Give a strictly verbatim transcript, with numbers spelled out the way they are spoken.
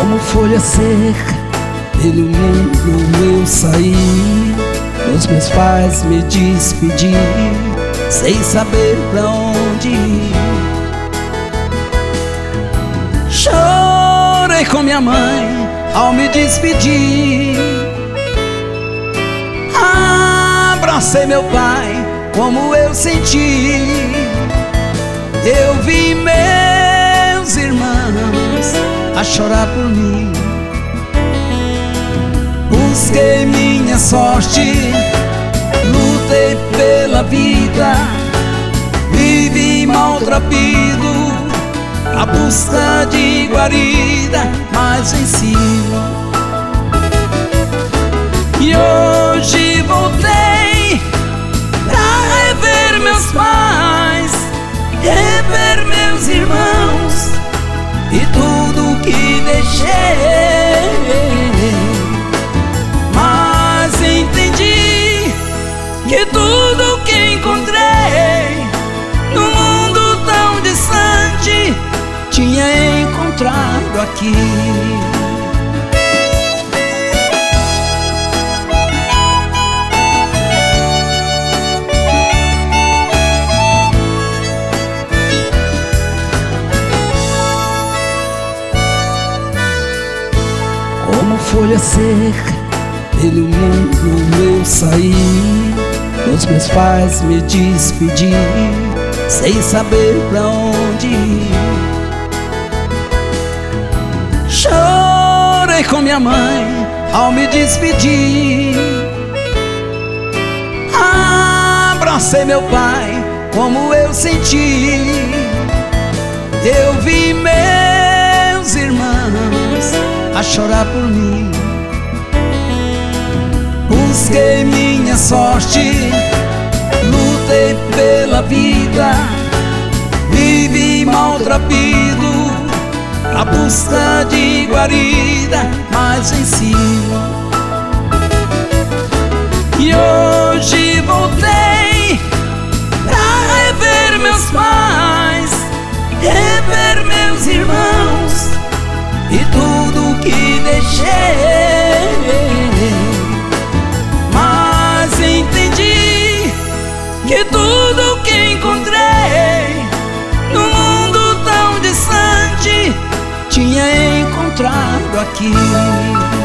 Como folha seca, pelo mundo eu saí, dos meus pais me despedi, sem saber pra onde ir. Chorei com minha mãe ao me despedir, abracei meu pai como eu senti. Eu vi meus irmãos a chorar por mim, busquei minha sorte, lutei pela vida, vivi maltrapilho, a busca de guarida, mas venci. E hoje voltei pra rever meus pais, rever meus irmãos e tudo que deixei. Mas entendi que tudo que encontrei no mundo tão distante tinha encontrado aqui. Como folha seca, pelo mundo eu saí, dos meus pais me despedi, sem saber pra onde ir. Chorei com minha mãe ao me despedir, abracei meu pai como eu senti. Eu vi meus irmãos a chorar por mim, busquei minha sorte, lutei pela vida, vivi maltrapilho, a busca de guarida, mas venci. E hoje voltei pra rever meus pais, rever meus irmãos e tudo que deixei. Mas entendi que tudo que encontrei no mundo tão distante tinha encontrado aqui.